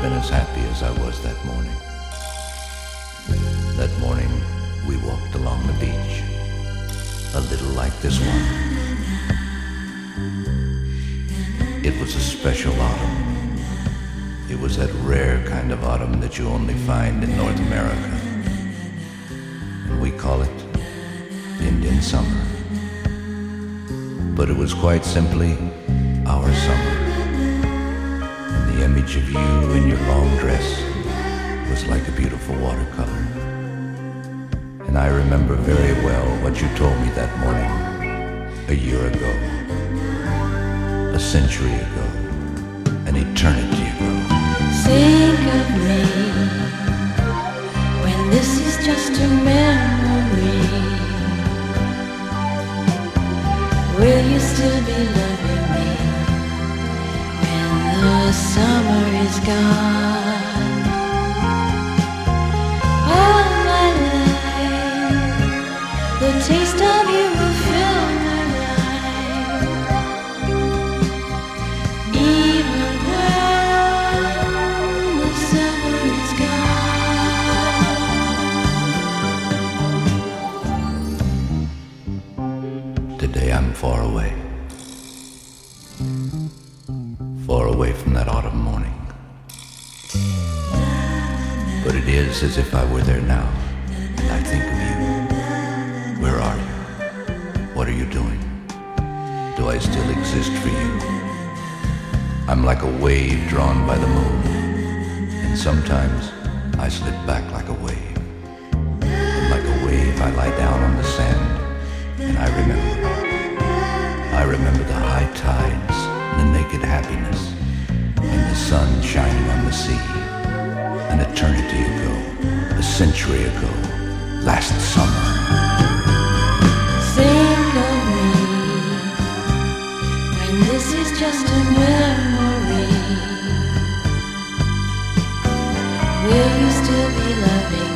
been as happy as I was that morning. That morning, we walked along the beach, a little like this one. It was a special autumn. It was that rare kind of autumn that you only find in North America. And we call it Indian summer. But it was quite simply our summer. And the image of you in your long dress was like a beautiful watercolor. And I remember very well what you told me that morning, a year ago, a century ago, an eternity ago. Think of me when this is just a memory. Will you still be loving me when the summer is gone? All my life, the taste of you will fill my life. Even when the summer is gone. Today I'm far away from that autumn morning. But it is as if I were there now, and I think of you. Where are you? What are you doing? Do I still exist for you? I'm like a wave drawn by the moon, and sometimes I slip back like a wave. And like a wave I lie down on the sand, and I remember the high tides and the naked happiness and the sun shining on the sea. An eternity ago, a century ago, last summer. Think of me when this is just a memory. Will you still be loving